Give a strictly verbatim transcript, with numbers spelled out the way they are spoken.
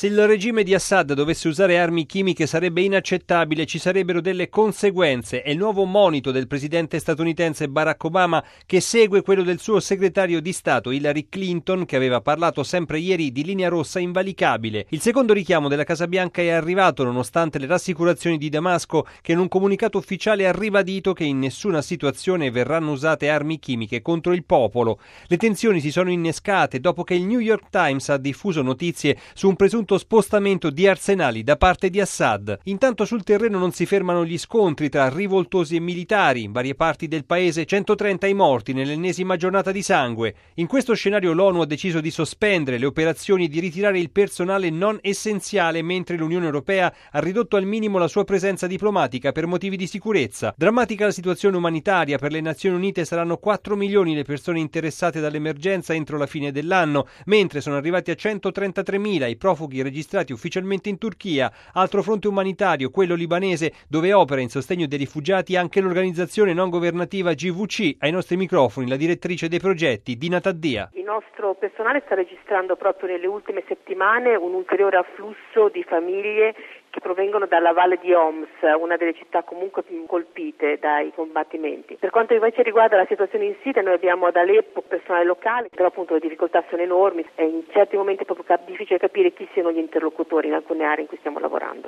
Se il regime di Assad dovesse usare armi chimiche sarebbe inaccettabile, ci sarebbero delle conseguenze. È il nuovo monito del presidente statunitense Barack Obama, che segue quello del suo segretario di Stato Hillary Clinton, che aveva parlato sempre ieri di linea rossa invalicabile. Il secondo richiamo della Casa Bianca è arrivato nonostante le rassicurazioni di Damasco, che in un comunicato ufficiale ha ribadito che in nessuna situazione verranno usate armi chimiche contro il popolo. Le tensioni si sono innescate dopo che il New York Times ha diffuso notizie su un presunto spostamento di arsenali da parte di Assad. Intanto sul terreno non si fermano gli scontri tra rivoltosi e militari. In varie parti del paese centotrenta i morti nell'ennesima giornata di sangue. In questo scenario l'ONU ha deciso di sospendere le operazioni e di ritirare il personale non essenziale, mentre l'Unione Europea ha ridotto al minimo la sua presenza diplomatica per motivi di sicurezza. Drammatica la situazione umanitaria. Per le Nazioni Unite saranno quattro milioni le persone interessate dall'emergenza entro la fine dell'anno, mentre sono arrivati a centotrentatremila i profughi registrati ufficialmente in Turchia. Altro fronte umanitario, quello libanese, dove opera in sostegno dei rifugiati anche l'organizzazione non governativa G V C. Ai nostri microfoni la direttrice dei progetti, Dina Taddia. Il nostro personale sta registrando proprio nelle ultime settimane un ulteriore afflusso di famiglie che provengono dalla valle di Homs, una delle città comunque più colpite dai combattimenti. Per quanto invece riguarda la situazione in Siria, noi abbiamo ad Aleppo personale locale, però appunto le difficoltà sono enormi e in certi momenti è proprio difficile capire chi siano gli interlocutori in alcune aree in cui stiamo lavorando.